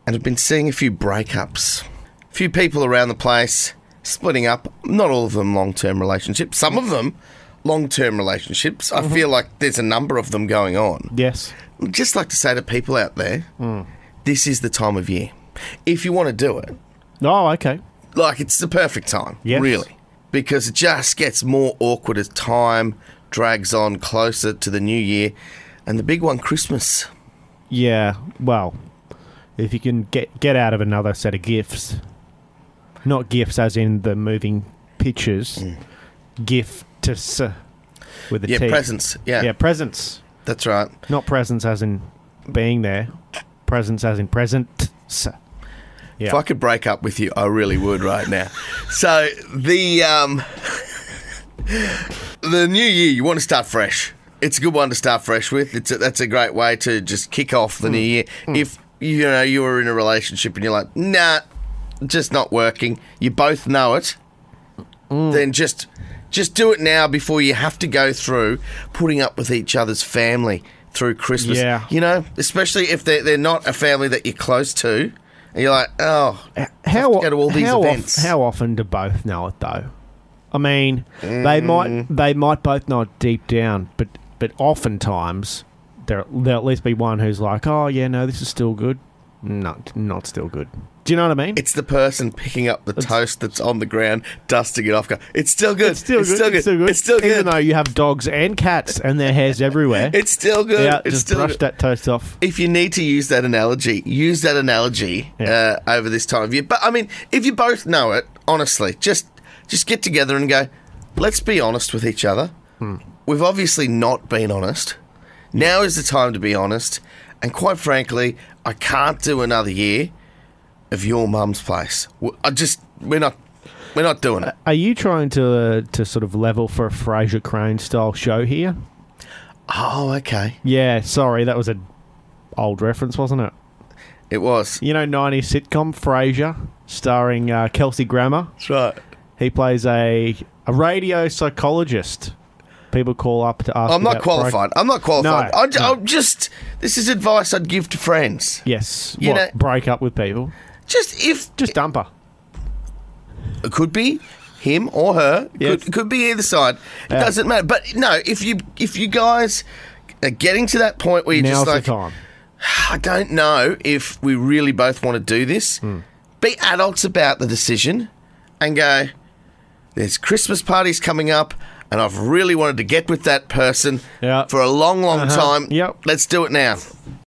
and have been seeing a few breakups. A few people around the place splitting up. Not all of them long-term relationships. Some of them long-term relationships. I feel like there's a number of them going on. Yes. I'd just like to say to people out there, this is the time of year. If you want to do it, Oh, okay. like it's the perfect time, Yes. really. Because it just gets more awkward as time drags on closer to the new year. And the big one, Christmas. Yeah, well, if you can get out of another set of gifts, not gifts as in the moving pictures, gifts with a Yeah, T. presents. Yeah, Yeah, presents. that's right. Not presents as in being there. Presents as in presents. Yeah. If I could break up with you, I really would right now. So the new year, you want to start fresh. It's a good one to start fresh with. That's a great way to just kick off the new year. If you were in a relationship and you're like, nah, just not working. You both know it. Then just do it now before you have to go through putting up with each other's family through Christmas. Yeah. You know, especially if they're not a family that you're close to. And you're like, oh, I have to go to all these events. How often do both know it though? I mean, they might both know it deep down, but oftentimes there'll at least be one who's like, oh yeah, no, this is still good. No, not still good. Do you know what I mean? It's the person picking up the toast that's on the ground, dusting it off. Go, it's still good. It's still good. It's still good. Even though you have dogs and cats and their hairs everywhere. It's still good. Yeah, it's just still brush good. that toast off. If you need to use that analogy, over this time of year. But I mean, if you both know it, honestly, just get together and go, let's be honest with each other. We've obviously not been honest. Now is the time to be honest. And quite frankly, I can't do another year of your mum's place. We're not doing it. Are you trying to sort of level for a Fraser Crane style show here? Oh, okay. Yeah, sorry, that was an old reference, wasn't it? It was. You know, 90s sitcom Frasier, starring Kelsey Grammer. That's right. He plays a radio psychologist. People call up to ask. I'm not qualified. No. I'm just. This is advice I'd give to friends. Yes. You know- break up with people? Just dump her. it could be him or her. Yes. Could be either side. It doesn't matter. But no, if you guys are getting to that point where you're Now's just like, the time. I don't know if we really both want to do this. Be adults about the decision and go, there's Christmas parties coming up and I've really wanted to get with that person Yeah. for a long, long time. Yep. Let's do it now.